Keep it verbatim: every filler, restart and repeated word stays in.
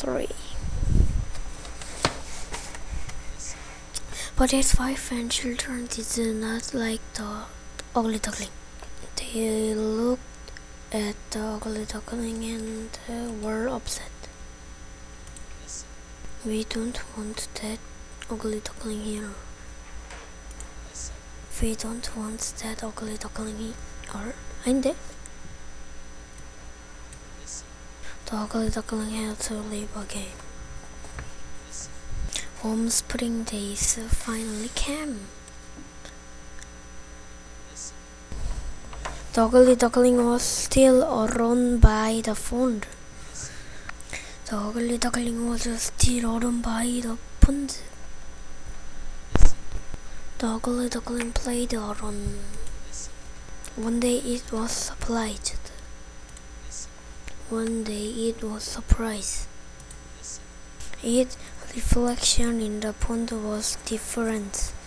three. But its wife and children did not like the ugly duckling. They looked at the ugly duckling and uh, were upset. We don't want that ugly duckling here. We don't want that ugly duckling here. 아닌데? The ugly duckling had to live again. Warm spring days finally came. The ugly duckling was still alone by the pond. The ugly duckling was still alone by the pond. The ugly duckling played alone. One day it was surprised. One day it was surprised. Its reflection in the pond was different.